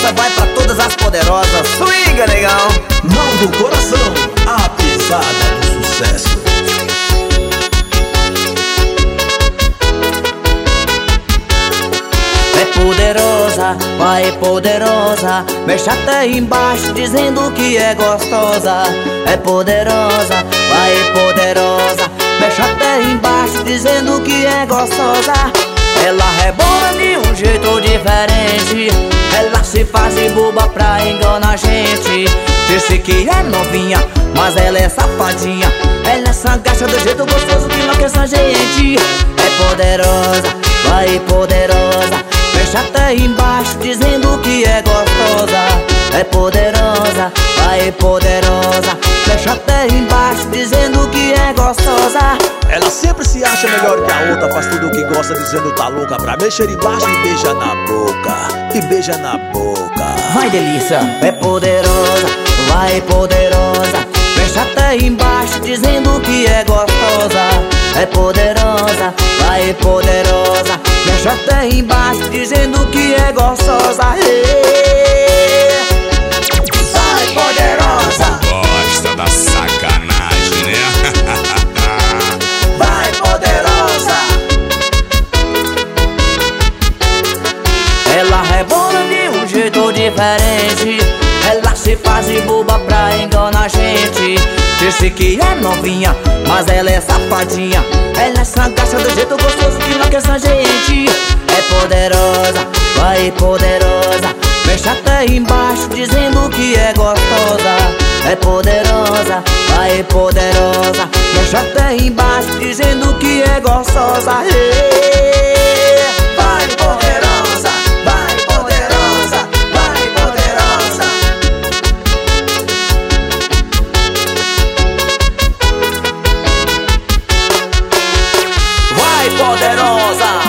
essa vai pra todas as poderosas. Swinga, negão. Mão do coração, a pisada do sucesso. É poderosa, vai poderosa, mexe até embaixo dizendo que é gostosa. É poderosa, vai poderosa, mexe até embaixo dizendo que é gostosa. Ela rebola de um jeito diferente, ela se faz de boba pra enganar a gente. Disse que é novinha, mas ela é safadinha, ela é sangacha do jeito gostoso que enlouquece a gente. É poderosa, vai poderosa, mexe até embaixo dizendo que é gostosa. É poderosa, vai poderosa, mexe até embaixo dizendo que é gostosa. Ela sempre se acha melhor que a outra, faz tudo o que gosta dizendo tá louca pra mexer embaixo e beija na boca, e beija na boca. Vai, delícia. É poderosa, vai poderosa, mexe até embaixo dizendo que é gostosa. É poderosa, vai poderosa, mexe até embaixo dizendo que é gostosa. Vai poderosa. Gosta da sacanagem, né? Vai poderosa. Ela rebola de um jeito diferente, ela se faz de boba pra enganar a gente. Disse que é novinha, mas ela é safadinha, ela é sangacha do jeito gostoso que enlouquece a gente. É poderosa, vai poderosa, mexe até embaixo dizendo que é gostosa. É poderosa, vai poderosa, mexe até embaixo dizendo que é gostosa. Vai poderosa, vai poderosa, vai poderosa. Vai poderosa.